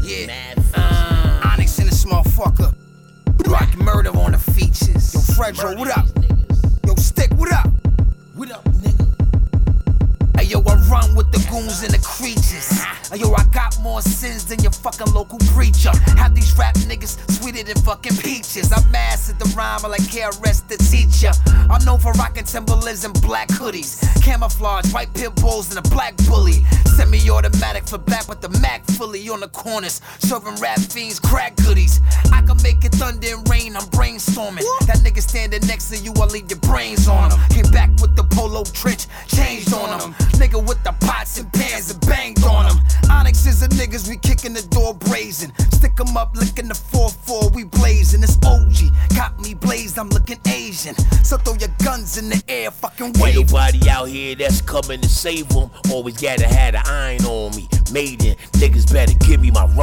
Onyx in this motherfucker. Rock murder on the features. Yo, Fredro, what up? Yo, Stick, what up? What up, nigga? Hey, yo, I run with the goons and the creatures. Hey, yo, I got more sins than your fucking local preacher. Have these rap niggas sweeter than fucking peaches. I mastered the rhyme like KRS the teacher. I'm known for rocking Timberlands and black hoodies, camouflage, white pit bulls, and a black bully. Semi-automatic for black with the Mac fully on the corners, serving rap fiends crack goodies. I can make it thunder and rain, I'm brainstorming. That nigga standing next to you, I'll leave your brains on him. Came back with the polo trench, changed on him. Nigga with the pots and pans and banged on him. Onyx is the niggas, we kicking the door brazen. Stick 'em up, licking the 4-4, we blazing. It's OG, got me blazed, I'm looking Asian. So throw your guns in the air, fucking wave. Ain't nobody out here that's coming to save them. Always gotta have an iron on me. Maiden, niggas better give me my